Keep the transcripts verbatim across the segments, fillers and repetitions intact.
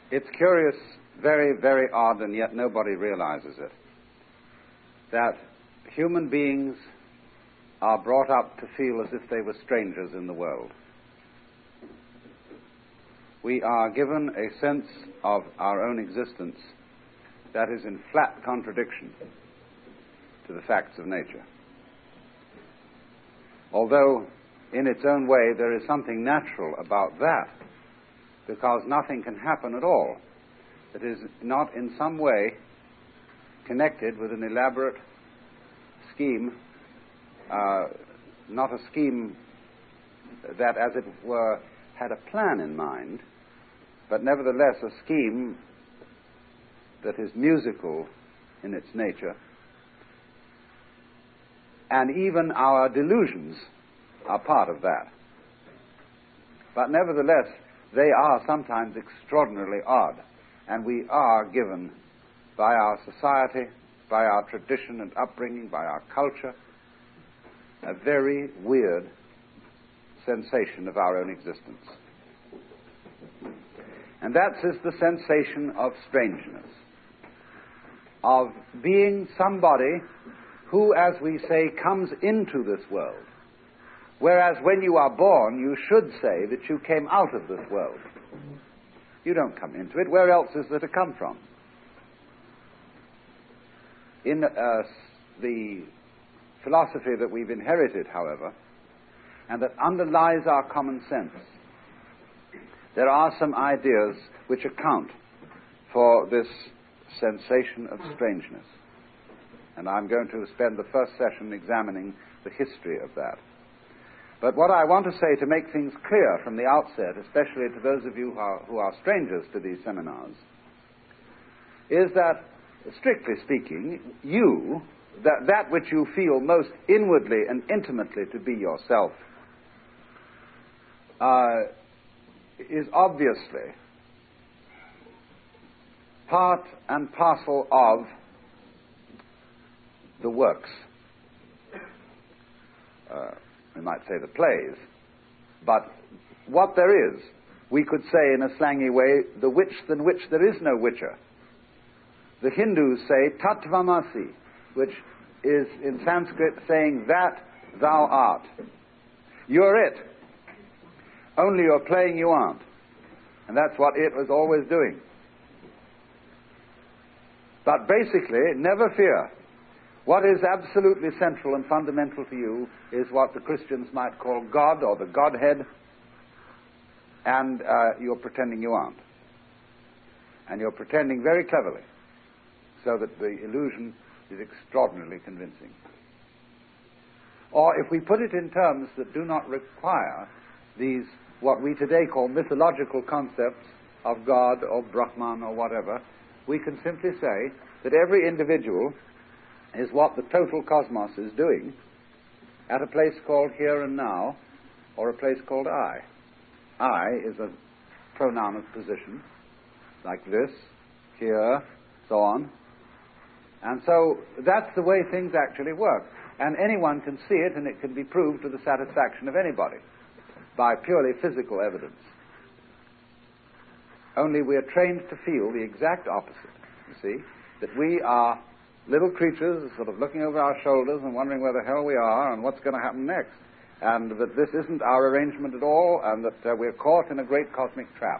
It's curious, very, very odd, and yet nobody realizes it, that human beings are brought up to feel as if they were strangers in the world. We are given a sense of our own existence that is in flat contradiction to the facts of nature. Although, in its own way, there is something natural about that, because nothing can happen at all that is not in some way connected with an elaborate scheme, uh, not a scheme that, as it were, had a plan in mind, but nevertheless a scheme that is musical in its nature. And even our delusions are part of that. But nevertheless, they are sometimes extraordinarily odd, and we are given by our society, by our tradition and upbringing, by our culture, a very weird sensation of our own existence. And that is the sensation of strangeness, of being somebody who, as we say, comes into this world, whereas when you are born, you should say that you came out of this world. You don't come into it. Where else is there to come from? In uh, the philosophy that we've inherited, however, and that underlies our common sense, there are some ideas which account for this sensation of strangeness. And I'm going to spend the first session examining the history of that. But what I want to say to make things clear from the outset, especially to those of you who are, who are strangers to these seminars, is that, strictly speaking, you, that, that which you feel most inwardly and intimately to be yourself, uh, is obviously part and parcel of the works. Uh, we might say the plays. But what there is, we could say in a slangy way, the which than which there is no witcher. The Hindus say tatvamasi, which is in Sanskrit saying that thou art. You're it. Only you're playing you aren't. And that's what it was always doing. But basically, never fear. What is absolutely central and fundamental to you is what the Christians might call God or the Godhead, and uh, you're pretending you aren't. And you're pretending very cleverly, so that the illusion is extraordinarily convincing. Or if we put it in terms that do not require these, what we today call mythological concepts of God or Brahman or whatever, we can simply say that every individual is what the total cosmos is doing at a place called here and now, or a place called I. I is a pronoun of position, like this, here, so on. And so that's the way things actually work. And anyone can see it, and it can be proved to the satisfaction of anybody by purely physical evidence. Only we are trained to feel the exact opposite, you see, that we are little creatures sort of looking over our shoulders and wondering where the hell we are and what's going to happen next, and that this isn't our arrangement at all, and that uh, we're caught in a great cosmic trap.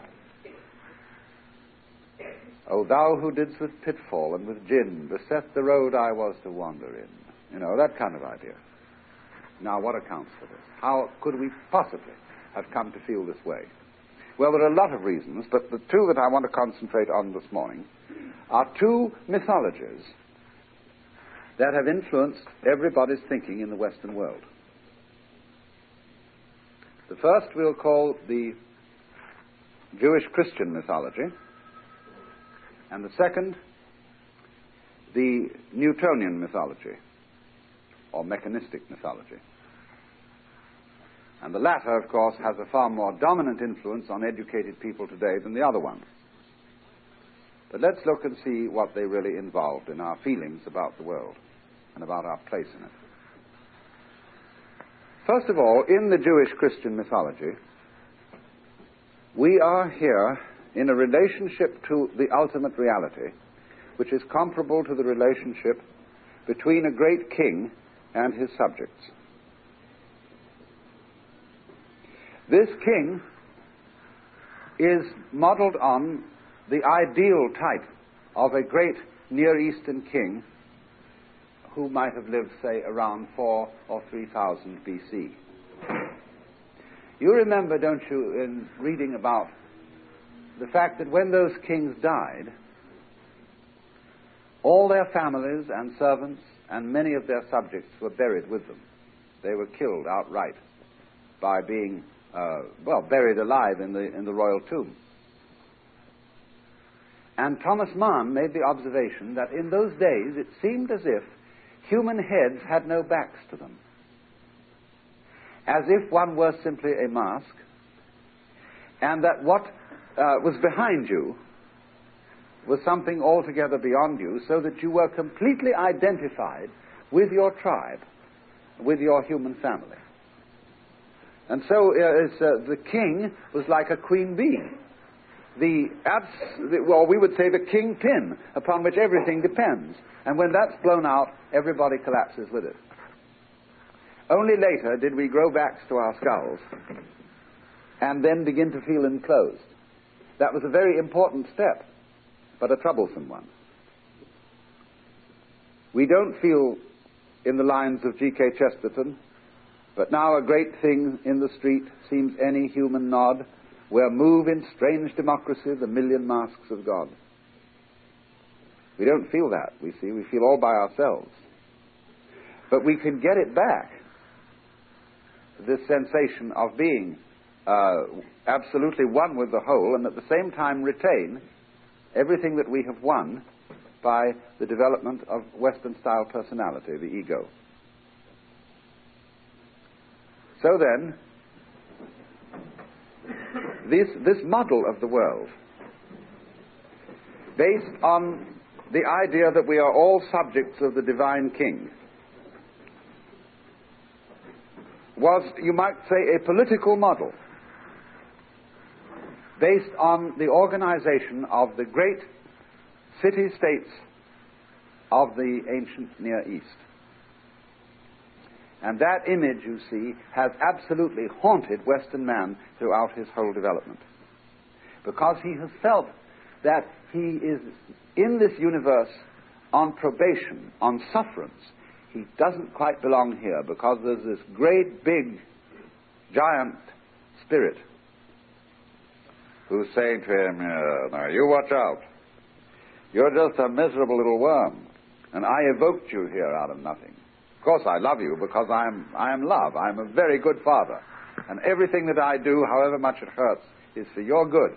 O thou who didst with pitfall and with gin beset the road I was to wander in. You know, that kind of idea. Now, what accounts for this? How could we possibly have come to feel this way? Well, there are a lot of reasons, but the two that I want to concentrate on this morning are two mythologies that have influenced everybody's thinking in the Western world. The first we'll call the Jewish-Christian mythology, and the second, the Newtonian mythology, or mechanistic mythology. And the latter, of course, has a far more dominant influence on educated people today than the other one. But let's look and see what they really involved in our feelings about the world and about our place in it. First of all, in the Jewish Christian mythology, we are here in a relationship to the ultimate reality, which is comparable to the relationship between a great king and his subjects. This king is modeled on the ideal type of a great Near Eastern king who might have lived, say, around four or three thousand B C. You remember, don't you, in reading about the fact that when those kings died, all their families and servants and many of their subjects were buried with them. They were killed outright by being, uh, well, buried alive in the, in the royal tomb. And Thomas Mann made the observation that in those days it seemed as if human heads had no backs to them, as if one were simply a mask, and that what uh, was behind you was something altogether beyond you, so that you were completely identified with your tribe, with your human family. And so uh, it's, uh, the king was like a queen bee, the, abs- the, well, we would say the kingpin upon which everything depends. And when that's blown out, everybody collapses with it. Only later did we grow backs to our skulls and then begin to feel enclosed. That was a very important step, but a troublesome one. We don't feel in the lines of G K Chesterton, but now a great thing in the street seems any human nod, where move in strange democracy the million masks of God. We don't feel that, we see. We feel all by ourselves. But we can get it back, this sensation of being uh, absolutely one with the whole, and at the same time retain everything that we have won by the development of Western-style personality, the ego. So then, this, this model of the world, based on the idea that we are all subjects of the divine king, was, you might say, a political model based on the organization of the great city-states of the ancient Near East. And that image, you see, has absolutely haunted Western man throughout his whole development. Because he has felt that he is in this universe on probation, on sufferance. He doesn't quite belong here because there's this great, big, giant spirit who's saying to him, uh, now you watch out. You're just a miserable little worm, and I evoked you here out of nothing. Of course I love you because I am, I am love. I am a very good father, and everything that I do, however much it hurts, is for your good.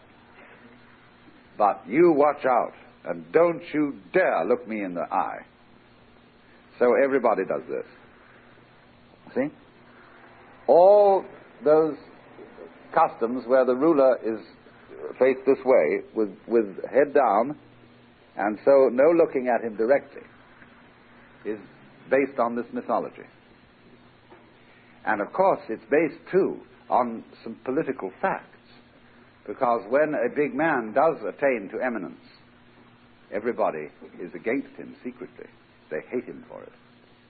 But you watch out, and don't you dare look me in the eye. So everybody does this. See? All those customs where the ruler is faced this way, with, with head down, and so no looking at him directly, is based on this mythology. And of course it's based too on some political facts, because when a big man does attain to eminence, everybody is against him secretly. They hate him for it.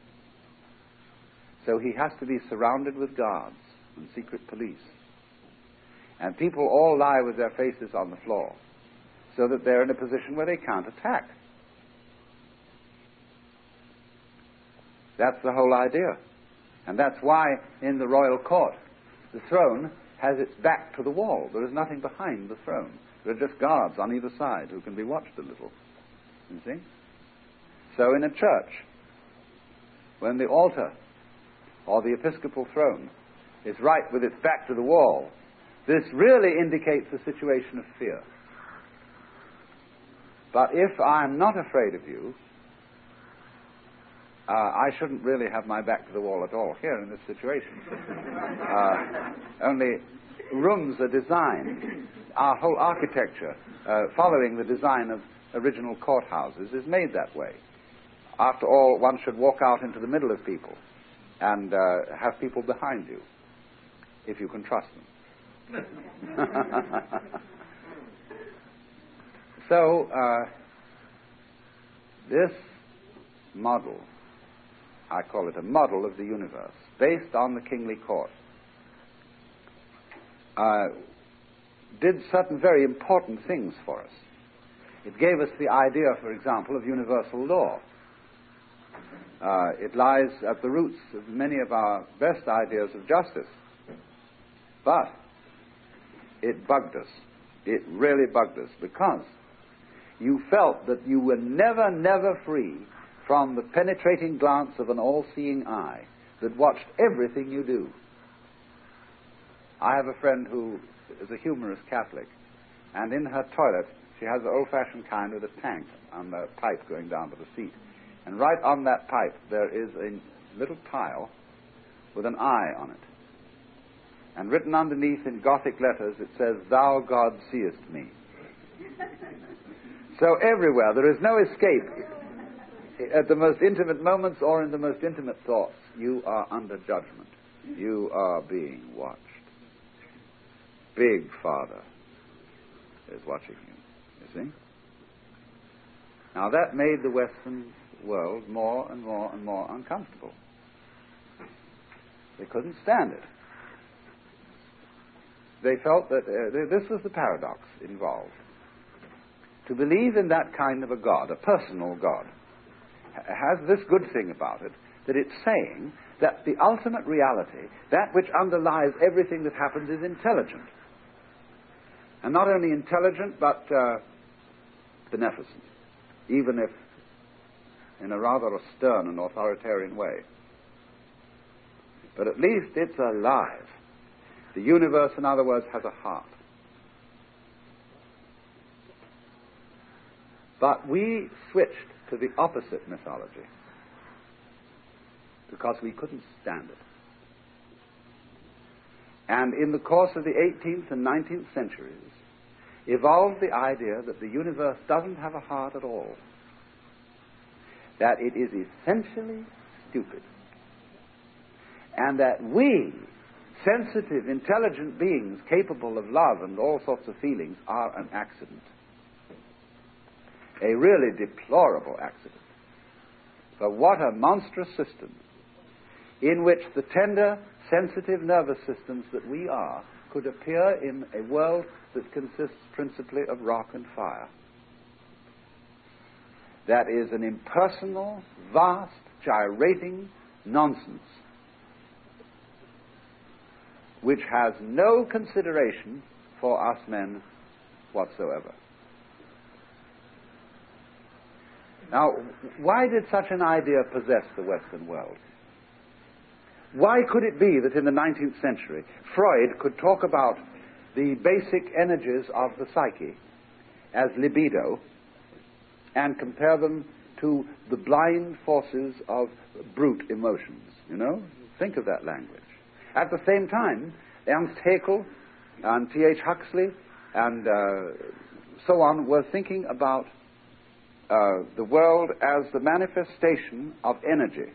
So he has to be surrounded with guards and secret police. And people all lie with their faces on the floor, so that they're in a position where they can't attack. That's the whole idea. And that's why in the royal court, the throne has its back to the wall. There is nothing behind the throne. There are just guards on either side who can be watched a little. You see? So in a church, when the altar or the episcopal throne is right with its back to the wall, this really indicates a situation of fear. But if I'm not afraid of you, uh, I shouldn't really have my back to the wall at all here in this situation. uh, only rooms are designed, our whole architecture, uh, following the design of original courthouses, is made that way. After all, one should walk out into the middle of people and uh, have people behind you, if you can trust them. So, uh, this model, I call it a model of the universe, based on the kingly court, uh, did certain very important things for us. It gave us the idea, for example, of universal law. Uh, it lies at the roots of many of our best ideas of justice. But it bugged us. It really bugged us, because you felt that you were never, never free from the penetrating glance of an all-seeing eye that watched everything you do. I have a friend who is a humorous Catholic, and in her toilet she has the old-fashioned kind with a tank and a pipe going down to the seat. And right on that pipe there is a little tile with an eye on it. And written underneath in Gothic letters it says, "Thou, God, seest me." So everywhere there is no escape. At the most intimate moments or in the most intimate thoughts, you are under judgment. You are being watched. Big Father is watching you, you see. Now that made the Western world more and more and more uncomfortable. They couldn't stand it. They felt that uh, this was the paradox involved. To believe in that kind of a God, a personal God, has this good thing about it, that it's saying that the ultimate reality, that which underlies everything that happens, is intelligent. And not only intelligent, but uh, beneficent, even if in a rather a stern and authoritarian way. But at least it's alive. The universe, in other words, has a heart. But we switched to the opposite mythology because we couldn't stand it. And in the course of the eighteenth and nineteenth centuries, evolved the idea that the universe doesn't have a heart at all, that it is essentially stupid, and that we, sensitive, intelligent beings capable of love and all sorts of feelings, are an accident. A really deplorable accident. But what a monstrous system in which the tender, sensitive nervous systems that we are could appear in a world that consists principally of rock and fire. That is an impersonal, vast, gyrating nonsense which has no consideration for us men whatsoever. Now, why did such an idea possess the Western world? Why could it be that in the nineteenth century Freud could talk about the basic energies of the psyche as libido and compare them to the blind forces of brute emotions? You know, think of that language. At the same time, Ernst Haeckel and T H Huxley and uh, so on were thinking about uh, the world as the manifestation of energy.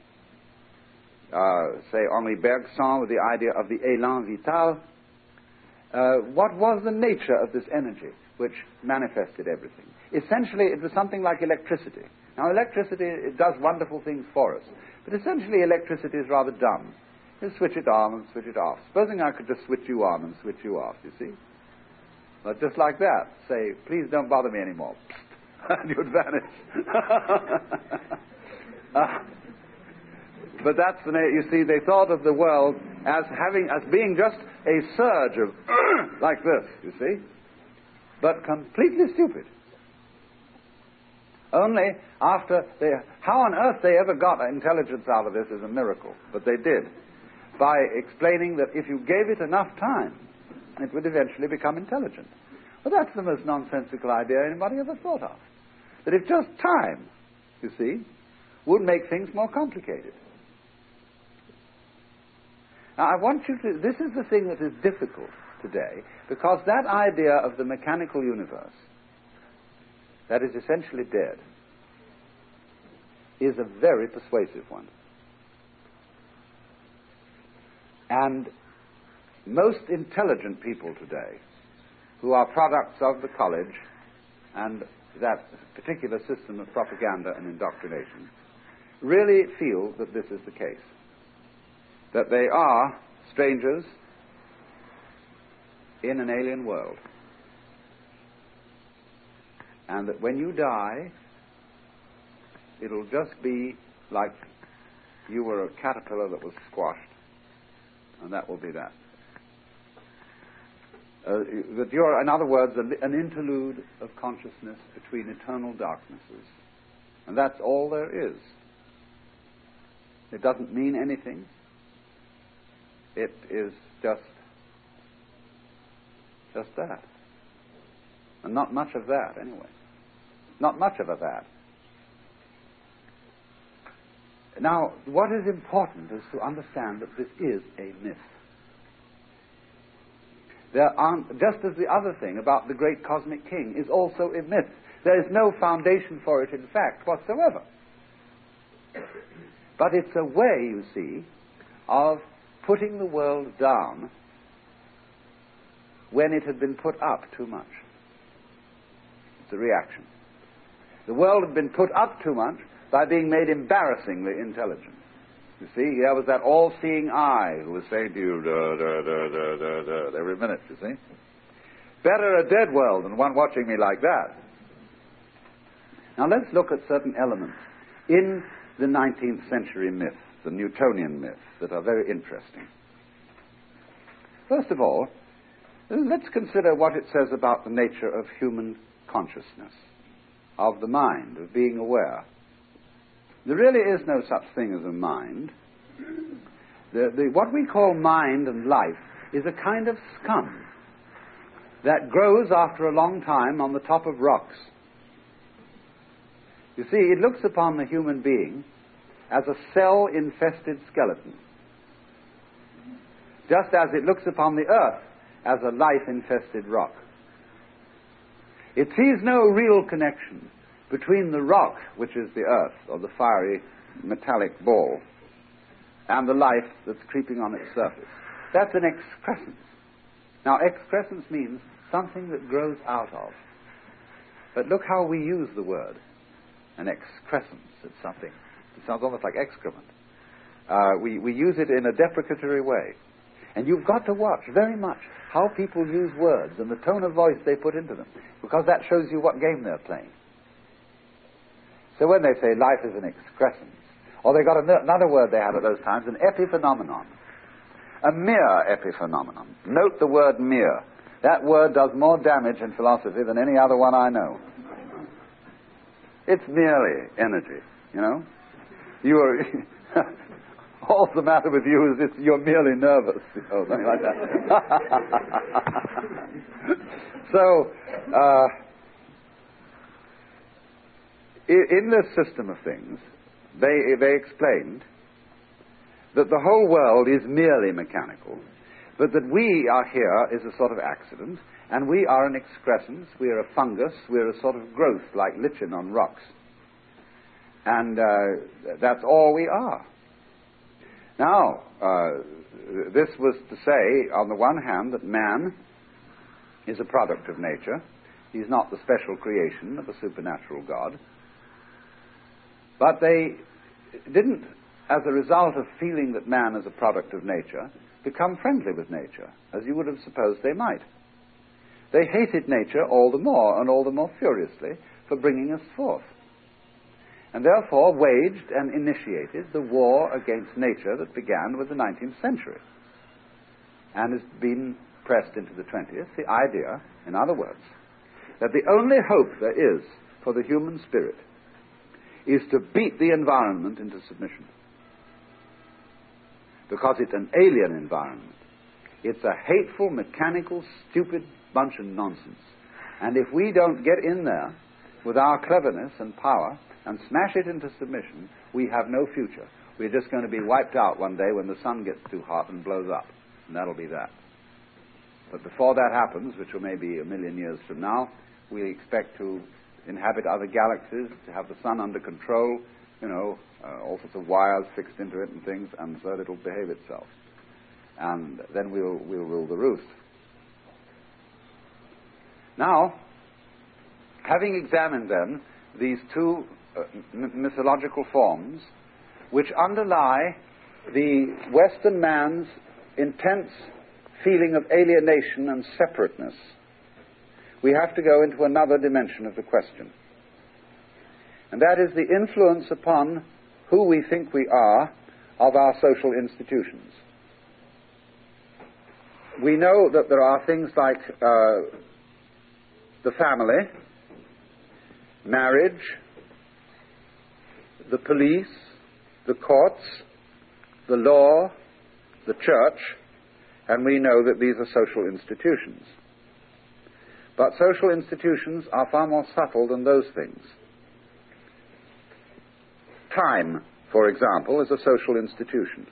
Uh, say, Henri Bergson with the idea of the élan vital. Uh, what was the nature of this energy which manifested everything? Essentially, it was something like electricity. Now, electricity, it does wonderful things for us, but essentially electricity is rather dumb. You switch it on and switch it off. Supposing I could just switch you on and switch you off, you see? But just like that, say, please don't bother me anymore. And you'd vanish. uh, but that's the, you see, they thought of the world as having, as being just a surge of like this, you see? But completely stupid. Only after they, how on earth they ever got intelligence out of this is a miracle, but they did. By explaining that if you gave it enough time, it would eventually become intelligent. Well, that's the most nonsensical idea anybody ever thought of. That if just time, you see, would make things more complicated. Now, I want you to, this is the thing that is difficult today, because that idea of the mechanical universe, that is essentially dead, is a very persuasive one. And most intelligent people today, who are products of the college and that particular system of propaganda and indoctrination really feel that this is the case, that they are strangers in an alien world, and that when you die, it'll just be like you were a caterpillar that was squashed, and that will be that. Uh, that you're, in other words, an interlude of consciousness between eternal darknesses. And that's all there is. It doesn't mean anything. It is just, just that. And not much of that, anyway. Not much of a that. Now, what is important is to understand that this is a myth. There aren't, just as the other thing about the great cosmic king is also a myth. There is no foundation for it in fact whatsoever. But it's a way, you see, of putting the world down when it had been put up too much. It's a reaction. The world had been put up too much by being made embarrassingly intelligent. You see, there was that all-seeing eye who was saying to you, duh, duh, duh, duh, duh, duh, every minute, you see. Better a dead world than one watching me like that. Now let's look at certain elements in the nineteenth century myth, the Newtonian myth, that are very interesting. First of all, let's consider what it says about the nature of human consciousness, of the mind, of being aware. There really is no such thing as a mind. The, the, what we call mind and life is a kind of scum that grows after a long time on the top of rocks. You see, it looks upon the human being as a cell-infested skeleton, just as it looks upon the earth as a life-infested rock. It sees no real connection between the rock, which is the earth, or the fiery metallic ball, and the life that's creeping on its surface. That's an excrescence. Now, excrescence means something that grows out of. But look how we use the word. An excrescence. It's something. It sounds almost like excrement. Uh, we, we use it in a deprecatory way. And you've got to watch very much how people use words and the tone of voice they put into them, because that shows you what game they're playing. So when they say life is an excrescence, or they got another word they had at those times, an epiphenomenon. A mere epiphenomenon. Note the word mere. That word does more damage in philosophy than any other one I know. It's merely energy, you know. You are... all the matter with you is it's, you're merely nervous, you know, something like that. So, uh, in this system of things, they, they explained that the whole world is merely mechanical, but that we are here is a sort of accident, and we are an excrescence, we are a fungus, we are a sort of growth like lichen on rocks. And uh, that's all we are. Now, uh, this was to say, on the one hand, that man is a product of nature. He's not the special creation of a supernatural God. But they didn't, as a result of feeling that man is a product of nature, become friendly with nature, as you would have supposed they might. They hated nature all the more, and all the more furiously, for bringing us forth, and therefore waged and initiated the war against nature that began with the nineteenth century, and has been pressed into the twentieth, the idea, in other words, that the only hope there is for the human spirit is to beat the environment into submission. Because it's an alien environment. It's a hateful, mechanical, stupid bunch of nonsense. And if we don't get in there with our cleverness and power and smash it into submission, we have no future. We're just going to be wiped out one day when the sun gets too hot and blows up. And that'll be that. But before that happens, which will maybe a million years from now, we expect to inhabit other galaxies, to have the sun under control, you know, uh, all sorts of wires fixed into it and things, and so it'll behave itself. And then we'll, we'll rule the roost. Now, Having examined then these two uh, m- mythological forms which underlie the Western man's intense feeling of alienation and separateness, we have to go into another dimension of the question. And that is the influence upon who we think we are of our social institutions. We know that there are things like uh, the family, marriage, the police, the courts, the law, the church, and we know that these are social institutions. But social institutions are far more subtle than those things. Time, for example, is a social institution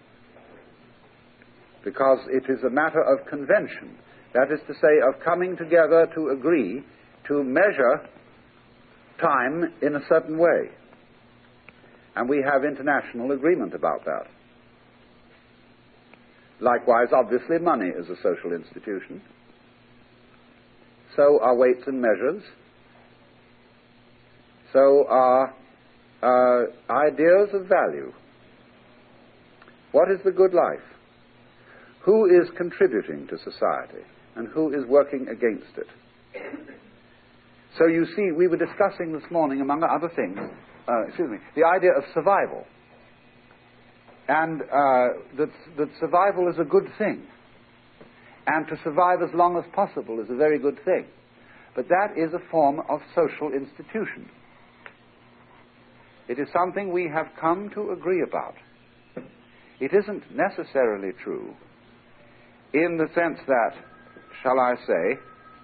because it is a matter of convention. That is to say, of coming together to agree to measure time in a certain way. And we have international agreement about that. Likewise, obviously, money is a social institution. So are weights and measures. So are uh, ideas of value. What is the good life? Who is contributing to society and who is working against it? So you see, we were discussing this morning, among other things, uh, excuse me, the idea of survival. And uh, that, that survival is a good thing. And to survive as long as possible is a very good thing. But that is a form of social institution. It is something we have come to agree about. It isn't necessarily true in the sense that, shall I say,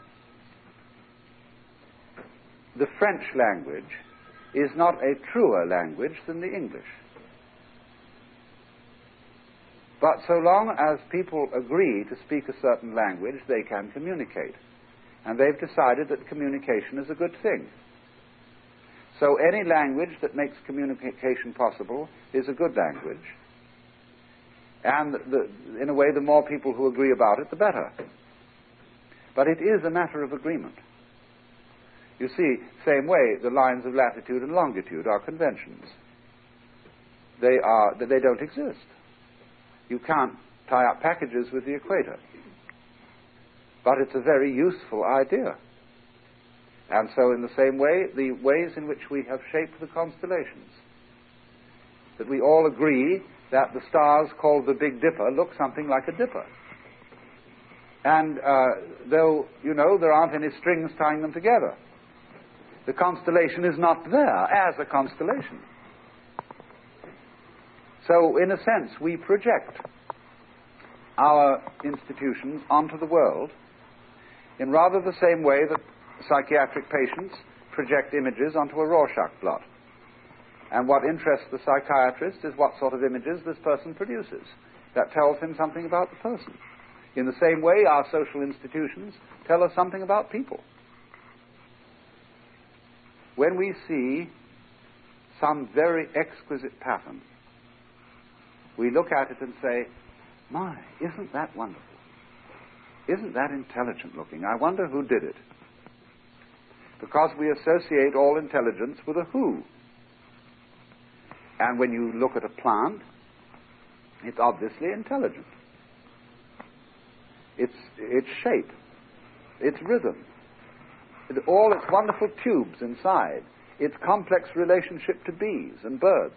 the French language is not a truer language than the English. But so long as people agree to speak a certain language, they can communicate. And they've decided that communication is a good thing. So any language that makes communication possible is a good language. And the, in a way, the more people who agree about it, the better. But it is a matter of agreement. You see, same way, the lines of latitude and longitude are conventions. They are, they don't exist. You can't tie up packages with the equator. But it's a very useful idea. And so in the same way, the ways in which we have shaped the constellations, that we all agree that the stars called the Big Dipper look something like a dipper. And uh, though, you know, there aren't any strings tying them together, the constellation is not there as a constellation. So, in a sense, we project our institutions onto the world in rather the same way that psychiatric patients project images onto a Rorschach blot. And what interests the psychiatrist is what sort of images this person produces. That tells him something about the person. In the same way, our social institutions tell us something about people. When we see some very exquisite pattern, we look at it and say, my, isn't that wonderful? Isn't that intelligent looking? I wonder who did it. Because we associate all intelligence with a who. And when you look at a plant, it's obviously intelligent. Its, its shape, its rhythm, it, all its wonderful tubes inside, its complex relationship to bees and birds,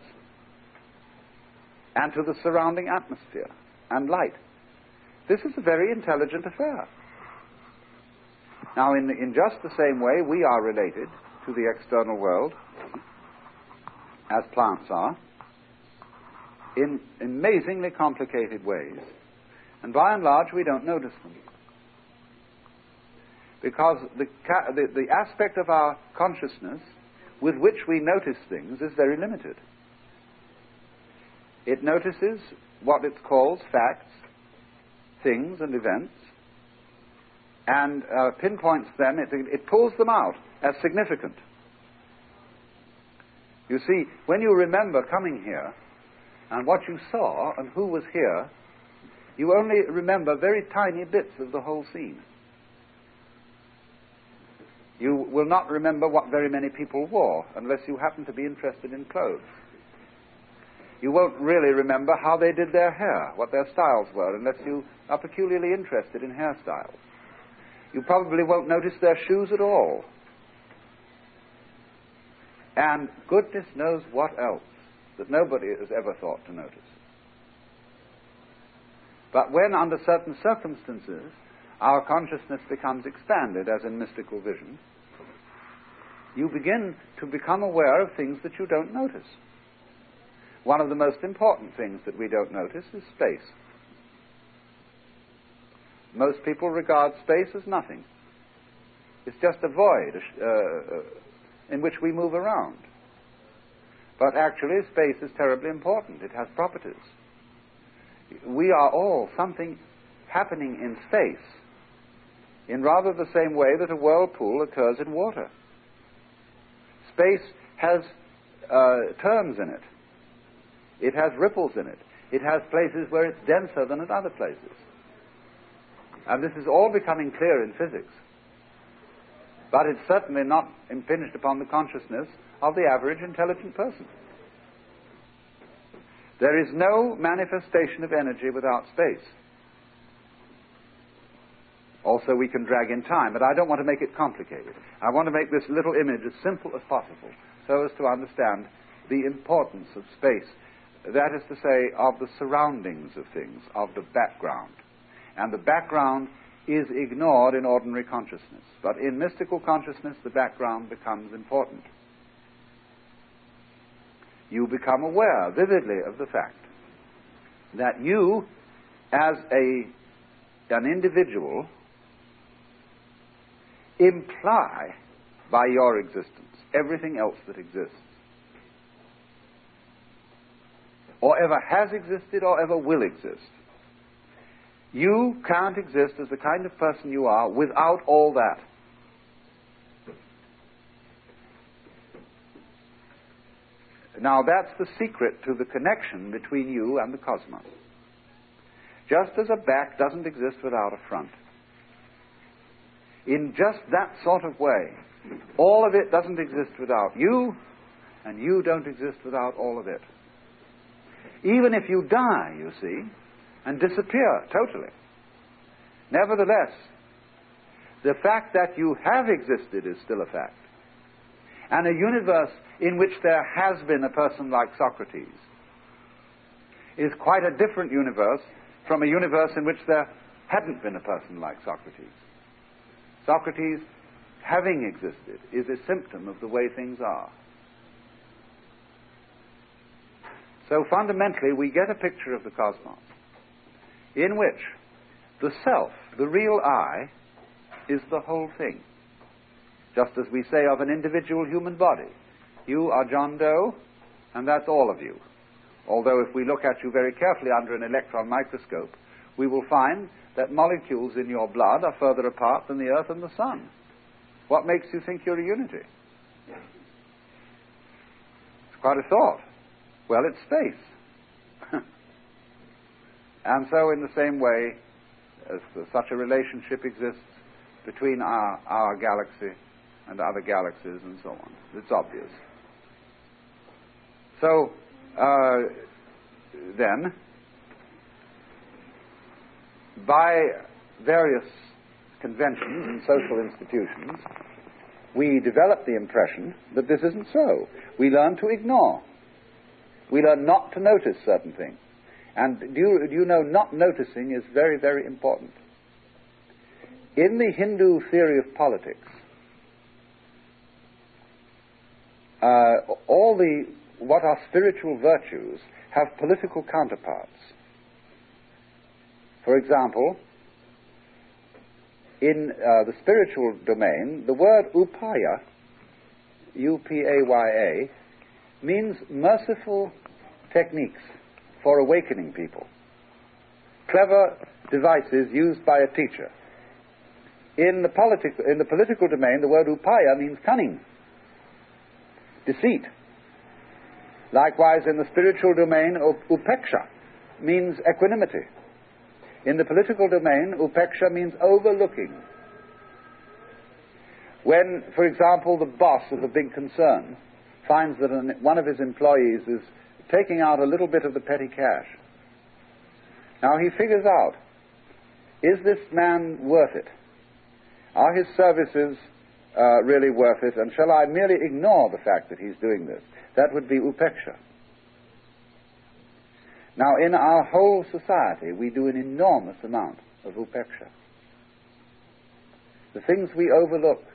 and to the surrounding atmosphere and light. This is a very intelligent affair. Now, in, in just the same way, we are related to the external world, as plants are, in amazingly complicated ways. And by and large, we don't notice them. Because the, ca- the, the aspect of our consciousness with which we notice things is very limited. It notices what it calls facts, things and events, and uh, pinpoints them, it, it pulls them out as significant. You see, when you remember coming here, and what you saw, and who was here, you only remember very tiny bits of the whole scene. You will not remember what very many people wore unless you happen to be interested in clothes. You won't really remember how they did their hair, what their styles were, unless you are peculiarly interested in hairstyles. You probably won't notice their shoes at all. And goodness knows what else that nobody has ever thought to notice. But when, under certain circumstances, our consciousness becomes expanded, as in mystical vision, you begin to become aware of things that you don't notice. One of the most important things that we don't notice is space. Most people regard space as nothing. It's just a void uh, in which we move around. But actually, space is terribly important. It has properties. We are all something happening in space in rather the same way that a whirlpool occurs in water. Space has uh, terms in it. It has ripples in it. It has places where it's denser than at other places. And this is all becoming clear in physics. But it's certainly not impinged upon the consciousness of the average intelligent person. There is no manifestation of energy without space. Also, we can drag in time, but I don't want to make it complicated. I want to make this little image as simple as possible so as to understand the importance of space. That is to say, of the surroundings of things, of the background. And the background is ignored in ordinary consciousness. But in mystical consciousness, the background becomes important. You become aware vividly of the fact that you, as a, an individual, imply by your existence everything else that exists, or ever has existed, or ever will exist. You can't exist as the kind of person you are without all that. Now that's the secret to the connection between you and the cosmos. Just as a back doesn't exist without a front. In just that sort of way, all of it doesn't exist without you, and you don't exist without all of it. Even if you die, you see, and disappear totally, nevertheless, the fact that you have existed is still a fact. And a universe in which there has been a person like Socrates is quite a different universe from a universe in which there hadn't been a person like Socrates. Socrates, having existed, is a symptom of the way things are. So fundamentally, we get a picture of the cosmos in which the self, the real I, is the whole thing. Just as we say of an individual human body, you are John Doe, and that's all of you. Although if we look at you very carefully under an electron microscope, we will find that molecules in your blood are further apart than the earth and the sun. What makes you think you're a unity? It's quite a thought. Well, it's space. And so in the same way, as such a relationship exists between our, our galaxy and other galaxies and so on. It's obvious. So, uh, then, by various conventions and social institutions, we develop the impression that this isn't so. We learn to ignore. We learn not to notice certain things. And do you, do you know, not noticing is very, very important. In the Hindu theory of politics, uh, all the, what are spiritual virtues have political counterparts. For example, in uh, the spiritual domain, the word upaya, U P A Y A, means merciful techniques for awakening people. Clever devices used by a teacher. In the, politi- in the political domain, the word upaya means cunning, deceit. Likewise, in the spiritual domain, upeksha means equanimity. In the political domain, upeksha means overlooking. When, for example, the boss of a big concern finds that an, one of his employees is taking out a little bit of the petty cash, now he figures out, is this man worth it? Are his services uh, really worth it? And shall I merely ignore the fact that he's doing this? That would be upeksha. Now, in our whole society, we do an enormous amount of upeksha. The things we overlook